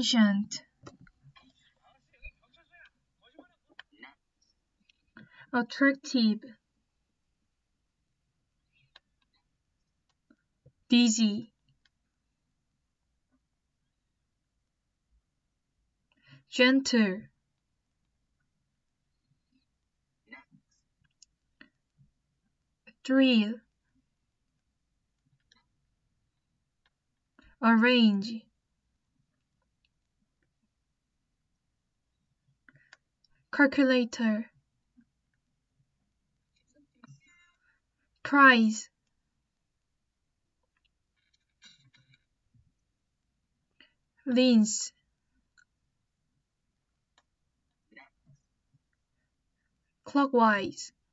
Ancient. Attractive. Busy. Gentle. Thrill. Arrange. Calculator. Price. Lens. Clockwise.